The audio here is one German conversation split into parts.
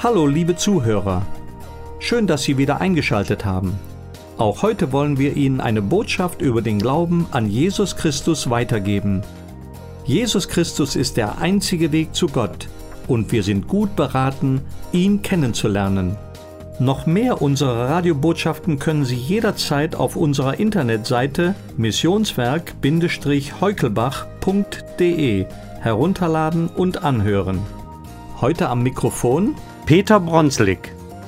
Hallo liebe Zuhörer, schön, dass Sie wieder eingeschaltet haben. Auch heute wollen wir Ihnen eine Botschaft über den Glauben an Jesus Christus weitergeben. Jesus Christus ist der einzige Weg zu Gott und wir sind gut beraten, ihn kennenzulernen. Noch mehr unserer Radiobotschaften können Sie jederzeit auf unserer Internetseite missionswerk-heukelbach.de herunterladen und anhören. Heute am Mikrofon Peter Bronslik.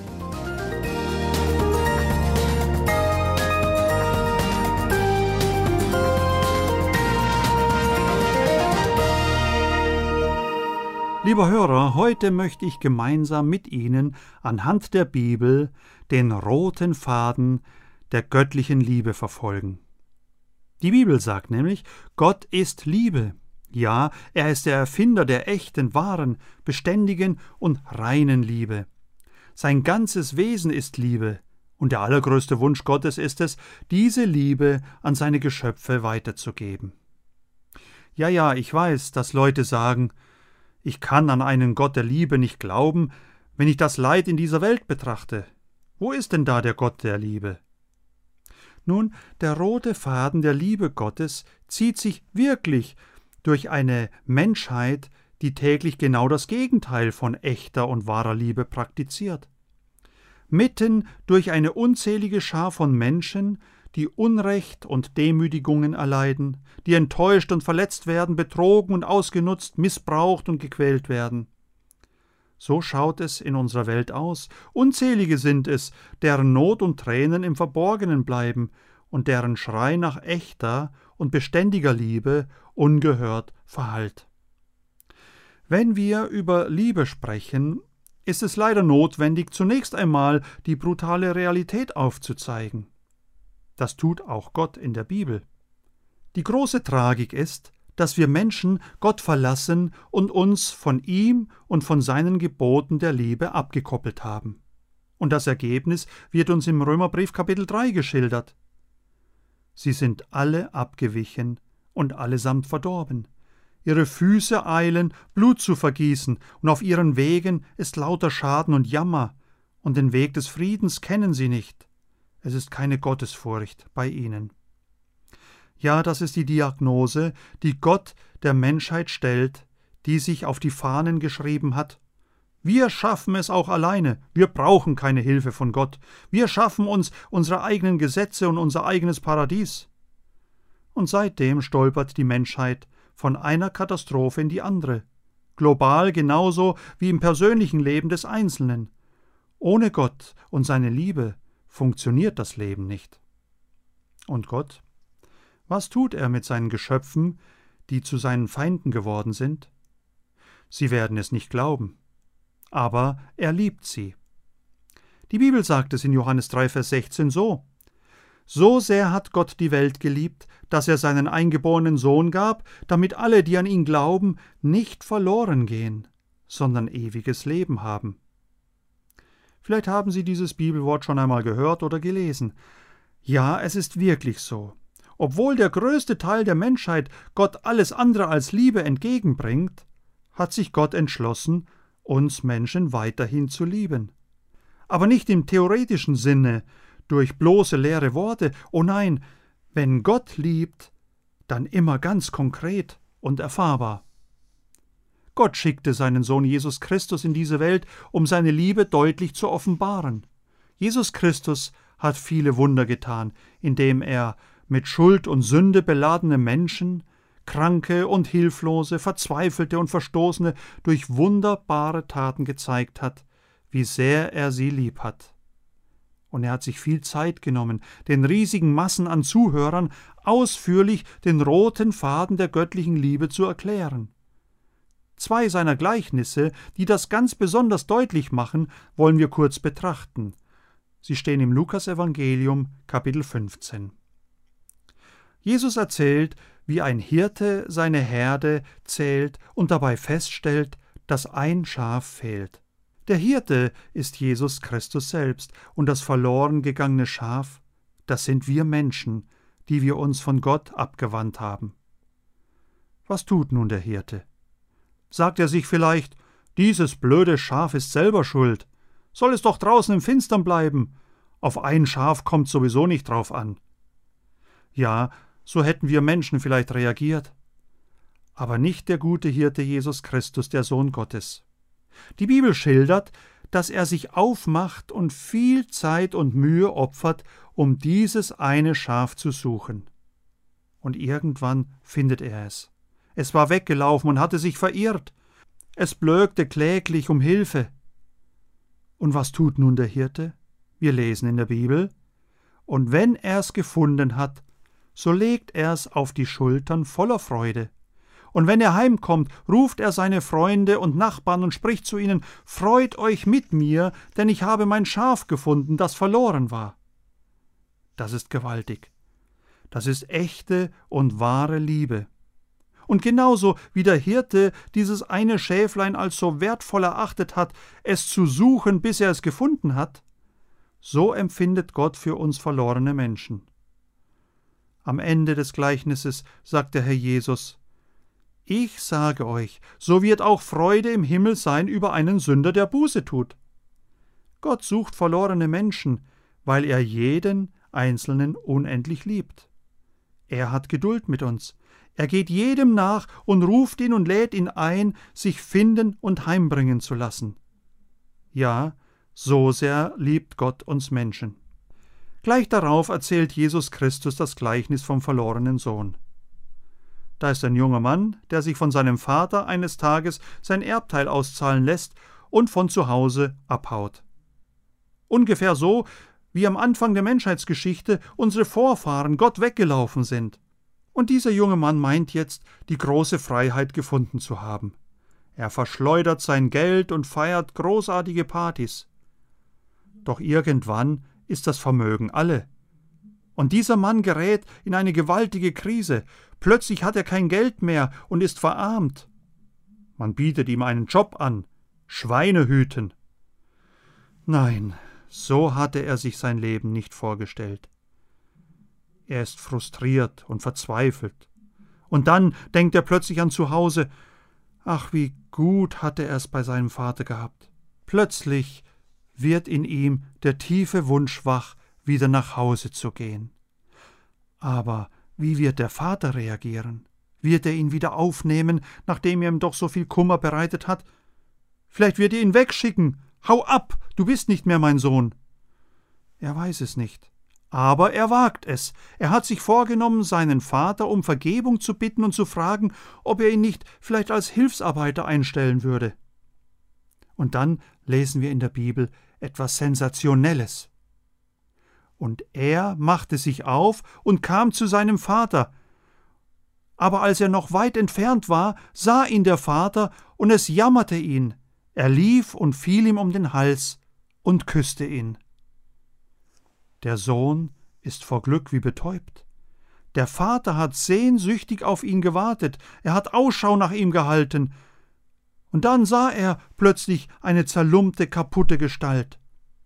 Lieber Hörer, heute möchte ich gemeinsam mit Ihnen anhand der Bibel den roten Faden der göttlichen Liebe verfolgen. Die Bibel sagt nämlich, Gott ist Liebe. Ja, er ist der Erfinder der echten, wahren, beständigen und reinen Liebe. Sein ganzes Wesen ist Liebe, und der allergrößte Wunsch Gottes ist es, diese Liebe an seine Geschöpfe weiterzugeben. Ja, ich weiß, dass Leute sagen, ich kann an einen Gott der Liebe nicht glauben, wenn ich das Leid in dieser Welt betrachte. Wo ist denn da der Gott der Liebe? Nun, der rote Faden der Liebe Gottes zieht sich wirklich durch eine Menschheit, die täglich genau das Gegenteil von echter und wahrer Liebe praktiziert. Mitten durch eine unzählige Schar von Menschen, die Unrecht und Demütigungen erleiden, die enttäuscht und verletzt werden, betrogen und ausgenutzt, missbraucht und gequält werden. So schaut es in unserer Welt aus. Unzählige sind es, deren Not und Tränen im Verborgenen bleiben und deren Schrei nach echter und beständiger Liebe ungehört verhallt. Wenn wir über Liebe sprechen, ist es leider notwendig, zunächst einmal die brutale Realität aufzuzeigen. Das tut auch Gott in der Bibel. Die große Tragik ist, dass wir Menschen Gott verlassen und uns von ihm und von seinen Geboten der Liebe abgekoppelt haben. Und das Ergebnis wird uns im Römerbrief Kapitel 3 geschildert. Sie sind alle abgewichen und allesamt verdorben. Ihre Füße eilen, Blut zu vergießen, und auf ihren Wegen ist lauter Schaden und Jammer, und den Weg des Friedens kennen sie nicht. Es ist keine Gottesfurcht bei ihnen. Ja, das ist die Diagnose, die Gott der Menschheit stellt, die sich auf die Fahnen geschrieben hat: Wir schaffen es auch alleine, wir brauchen keine Hilfe von Gott, wir schaffen uns unsere eigenen Gesetze und unser eigenes Paradies. Und seitdem stolpert die Menschheit von einer Katastrophe in die andere, global genauso wie im persönlichen Leben des Einzelnen. Ohne Gott und seine Liebe funktioniert das Leben nicht. Und Gott? Was tut er mit seinen Geschöpfen, die zu seinen Feinden geworden sind? Sie werden es nicht glauben. Aber er liebt sie. Die Bibel sagt es in Johannes 3, Vers 16 so: So sehr hat Gott die Welt geliebt, dass er seinen eingeborenen Sohn gab, damit alle, die an ihn glauben, nicht verloren gehen, sondern ewiges Leben haben. Vielleicht haben Sie dieses Bibelwort schon einmal gehört oder gelesen. Ja, es ist wirklich so. Obwohl der größte Teil der Menschheit Gott alles andere als Liebe entgegenbringt, hat sich Gott entschlossen, uns Menschen weiterhin zu lieben. Aber nicht im theoretischen Sinne, durch bloße leere Worte. Oh nein, wenn Gott liebt, dann immer ganz konkret und erfahrbar. Gott schickte seinen Sohn Jesus Christus in diese Welt, um seine Liebe deutlich zu offenbaren. Jesus Christus hat viele Wunder getan, indem er mit Schuld und Sünde beladene Menschen, Kranke und Hilflose, Verzweifelte und Verstoßene durch wunderbare Taten gezeigt hat, wie sehr er sie lieb hat. Und er hat sich viel Zeit genommen, den riesigen Massen an Zuhörern ausführlich den roten Faden der göttlichen Liebe zu erklären. 2 seiner Gleichnisse, die das ganz besonders deutlich machen, wollen wir kurz betrachten. Sie stehen im Lukasevangelium, Kapitel 15. Jesus erzählt, wie ein Hirte seine Herde zählt und dabei feststellt, dass ein Schaf fehlt. Der Hirte ist Jesus Christus selbst, und das verloren gegangene Schaf, das sind wir Menschen, die wir uns von Gott abgewandt haben. Was tut nun der Hirte? Sagt er sich vielleicht, Dieses blöde Schaf ist selber schuld. Soll es doch draußen im Finstern bleiben. Auf ein Schaf kommt sowieso nicht drauf an. Ja, so hätten wir Menschen vielleicht reagiert. Aber nicht der gute Hirte Jesus Christus, der Sohn Gottes. Die Bibel schildert, dass er sich aufmacht und viel Zeit und Mühe opfert, um dieses eine Schaf zu suchen. Und irgendwann findet er es. Es war weggelaufen und hatte sich verirrt. Es blökte kläglich um Hilfe. Und was tut nun der Hirte? Wir lesen in der Bibel: Und wenn er es gefunden hat, so legt er es auf die Schultern voller Freude. Und wenn er heimkommt, ruft er seine Freunde und Nachbarn und spricht zu ihnen: Freut euch mit mir, denn ich habe mein Schaf gefunden, das verloren war. Das ist gewaltig. Das ist echte und wahre Liebe. Und genauso wie der Hirte dieses eine Schäflein als so wertvoll erachtet hat, es zu suchen, bis er es gefunden hat, so empfindet Gott für uns verlorene Menschen. Am Ende des Gleichnisses sagt der Herr Jesus: Ich sage euch, so wird auch Freude im Himmel sein über einen Sünder, der Buße tut. Gott sucht verlorene Menschen, weil er jeden Einzelnen unendlich liebt. Er hat Geduld mit uns. Er geht jedem nach und ruft ihn und lädt ihn ein, sich finden und heimbringen zu lassen. Ja, so sehr liebt Gott uns Menschen. Gleich darauf erzählt Jesus Christus das Gleichnis vom verlorenen Sohn. Da ist ein junger Mann, der sich von seinem Vater eines Tages sein Erbteil auszahlen lässt und von zu Hause abhaut. Ungefähr so, wie am Anfang der Menschheitsgeschichte unsere Vorfahren Gott weggelaufen sind. Und dieser junge Mann meint jetzt, die große Freiheit gefunden zu haben. Er verschleudert sein Geld und feiert großartige Partys. Doch irgendwann ist das Vermögen alle. Und dieser Mann gerät in eine gewaltige Krise. Plötzlich hat er kein Geld mehr und ist verarmt. Man bietet ihm einen Job an: Schweine hüten. Nein, so hatte er sich sein Leben nicht vorgestellt. Er ist frustriert und verzweifelt. Und dann denkt er plötzlich an zu Hause. Ach, wie gut hatte er es bei seinem Vater gehabt. Plötzlich wird in ihm der tiefe Wunsch wach, wieder nach Hause zu gehen. Aber wie wird der Vater reagieren? Wird er ihn wieder aufnehmen, nachdem er ihm doch so viel Kummer bereitet hat? Vielleicht wird er ihn wegschicken. Hau ab, du bist nicht mehr mein Sohn. Er weiß es nicht. Aber er wagt es. Er hat sich vorgenommen, seinen Vater um Vergebung zu bitten und zu fragen, ob er ihn nicht vielleicht als Hilfsarbeiter einstellen würde. Und dann lesen wir in der Bibel etwas Sensationelles. Und er machte sich auf und kam zu seinem Vater. Aber als er noch weit entfernt war, sah ihn der Vater, und es jammerte ihn. Er lief und fiel ihm um den Hals und küsste ihn. Der Sohn ist vor Glück wie betäubt. Der Vater hat sehnsüchtig auf ihn gewartet, er hat Ausschau nach ihm gehalten. Und dann sah er plötzlich eine zerlumpte, kaputte Gestalt.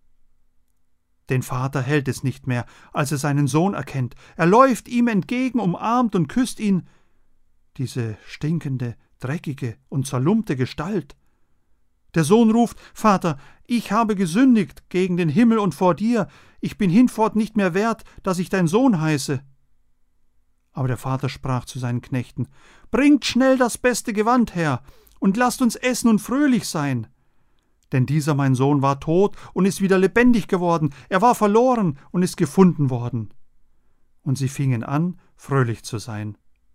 Den Vater hält es nicht mehr, als er seinen Sohn erkennt. Er läuft ihm entgegen, umarmt und küsst ihn. Diese stinkende, dreckige und zerlumpte Gestalt. Der Sohn ruft: Vater, ich habe gesündigt gegen den Himmel und vor dir. Ich bin hinfort nicht mehr wert, dass ich dein Sohn heiße. Aber der Vater sprach zu seinen Knechten: Bringt schnell das beste Gewand her und lasst uns essen und fröhlich sein. Denn dieser mein Sohn war tot und ist wieder lebendig geworden. Er war verloren und ist gefunden worden. Und sie fingen an, fröhlich zu sein.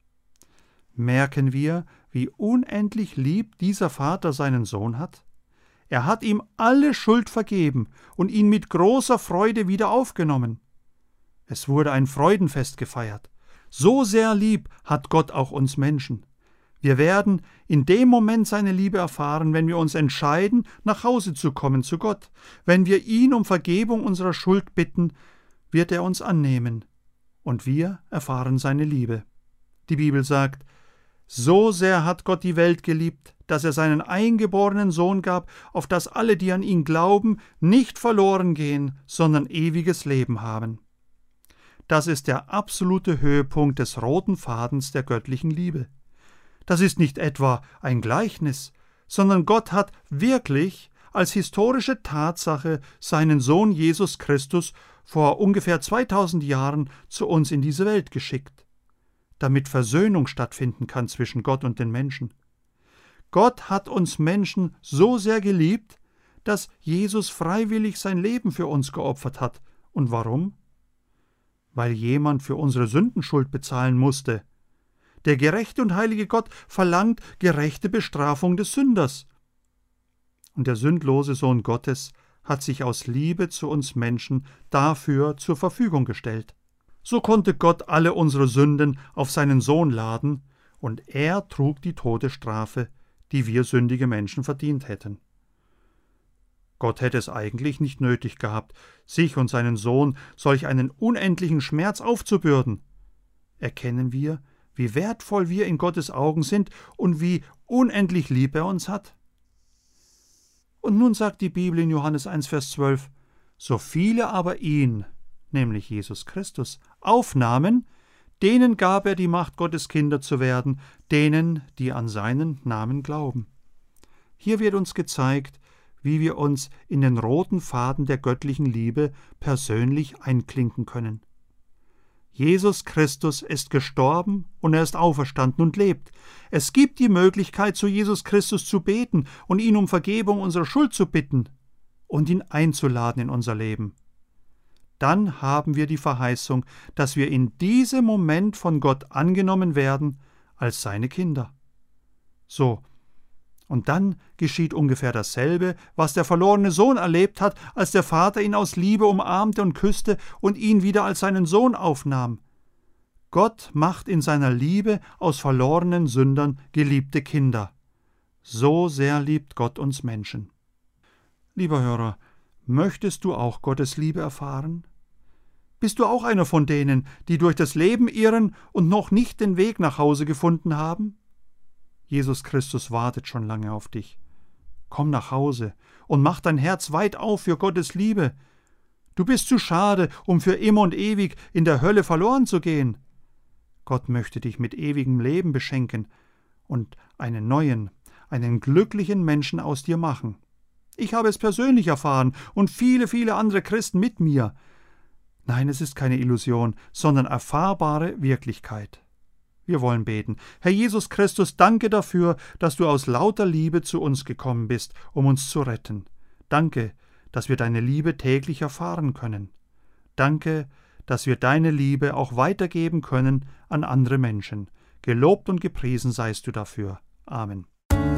Merken wir, wie unendlich lieb dieser Vater seinen Sohn hat? Er hat ihm alle Schuld vergeben und ihn mit großer Freude wieder aufgenommen. Es wurde ein Freudenfest gefeiert. So sehr lieb hat Gott auch uns Menschen. Wir werden in dem Moment seine Liebe erfahren, wenn wir uns entscheiden, nach Hause zu kommen zu Gott. Wenn wir ihn um Vergebung unserer Schuld bitten, wird er uns annehmen. Und wir erfahren seine Liebe. Die Bibel sagt: So sehr hat Gott die Welt geliebt, dass er seinen eingeborenen Sohn gab, auf dass alle, die an ihn glauben, nicht verloren gehen, sondern ewiges Leben haben. Das ist der absolute Höhepunkt des roten Fadens der göttlichen Liebe. Das ist nicht etwa ein Gleichnis, sondern Gott hat wirklich als historische Tatsache seinen Sohn Jesus Christus vor ungefähr 2000 Jahren zu uns in diese Welt geschickt, damit Versöhnung stattfinden kann zwischen Gott und den Menschen. Gott hat uns Menschen so sehr geliebt, dass Jesus freiwillig sein Leben für uns geopfert hat. Und warum? Weil jemand für unsere Sündenschuld bezahlen musste. Der gerechte und heilige Gott verlangt gerechte Bestrafung des Sünders. Und der sündlose Sohn Gottes hat sich aus Liebe zu uns Menschen dafür zur Verfügung gestellt. So konnte Gott alle unsere Sünden auf seinen Sohn laden, und er trug die Todesstrafe, die wir sündige Menschen verdient hätten. Gott hätte es eigentlich nicht nötig gehabt, sich und seinen Sohn solch einen unendlichen Schmerz aufzubürden. Erkennen wir, wie wertvoll wir in Gottes Augen sind und wie unendlich lieb er uns hat? Und nun sagt die Bibel in Johannes 1, Vers 12, so viele aber ihn, nämlich Jesus Christus, aufnahmen, denen gab er die Macht, Gottes Kinder zu werden, denen, die an seinen Namen glauben. Hier wird uns gezeigt, wie wir uns in den roten Faden der göttlichen Liebe persönlich einklinken können. Jesus Christus ist gestorben und er ist auferstanden und lebt. Es gibt die Möglichkeit, zu Jesus Christus zu beten und ihn um Vergebung unserer Schuld zu bitten und ihn einzuladen in unser Leben. Dann haben wir die Verheißung, dass wir in diesem Moment von Gott angenommen werden als seine Kinder. So, und dann geschieht ungefähr dasselbe, was der verlorene Sohn erlebt hat, als der Vater ihn aus Liebe umarmte und küsste und ihn wieder als seinen Sohn aufnahm. Gott macht in seiner Liebe aus verlorenen Sündern geliebte Kinder. So sehr liebt Gott uns Menschen. Lieber Hörer, möchtest du auch Gottes Liebe erfahren? Bist du auch einer von denen, die durch das Leben irren und noch nicht den Weg nach Hause gefunden haben? Jesus Christus wartet schon lange auf dich. Komm nach Hause und mach dein Herz weit auf für Gottes Liebe. Du bist zu schade, um für immer und ewig in der Hölle verloren zu gehen. Gott möchte dich mit ewigem Leben beschenken und einen neuen, einen glücklichen Menschen aus dir machen. Ich habe es persönlich erfahren und viele, viele andere Christen mit mir. Nein, es ist keine Illusion, sondern erfahrbare Wirklichkeit. Wir wollen beten. Herr Jesus Christus, danke dafür, dass du aus lauter Liebe zu uns gekommen bist, um uns zu retten. Danke, dass wir deine Liebe täglich erfahren können. Danke, dass wir deine Liebe auch weitergeben können an andere Menschen. Gelobt und gepriesen seist du dafür. Amen.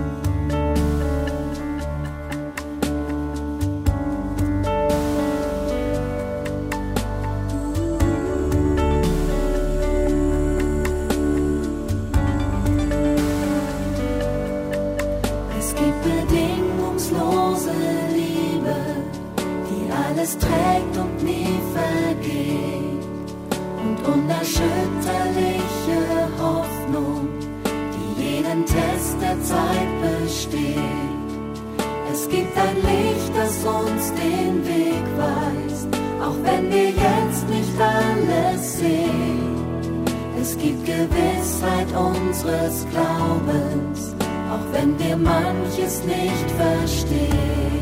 Alles trägt und nie vergeht und unerschütterliche Hoffnung, die jeden Test der Zeit besteht. Es gibt ein Licht, das uns den Weg weist, auch wenn wir jetzt nicht alles sehen. Es gibt Gewissheit unseres Glaubens, auch wenn wir manches nicht verstehen.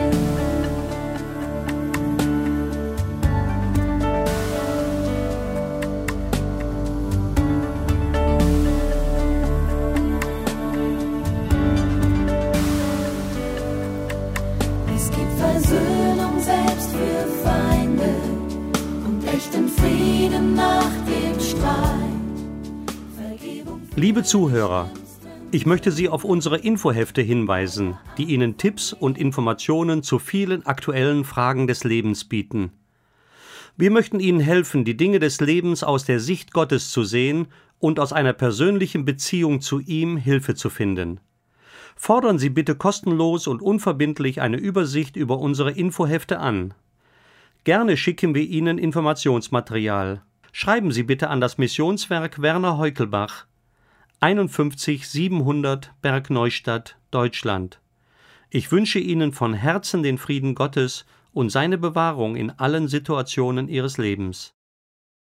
Versöhnung selbst für Feinde und echten Frieden nach dem Streit. Vergebung. Liebe Zuhörer, ich möchte Sie auf unsere Infohefte hinweisen, die Ihnen Tipps und Informationen zu vielen aktuellen Fragen des Lebens bieten. Wir möchten Ihnen helfen, die Dinge des Lebens aus der Sicht Gottes zu sehen und aus einer persönlichen Beziehung zu ihm Hilfe zu finden. Fordern Sie bitte kostenlos und unverbindlich eine Übersicht über unsere Infohefte an. Gerne schicken wir Ihnen Informationsmaterial. Schreiben Sie bitte an das Missionswerk Werner Heukelbach, 51 700 Bergneustadt, Deutschland. Ich wünsche Ihnen von Herzen den Frieden Gottes und seine Bewahrung in allen Situationen Ihres Lebens.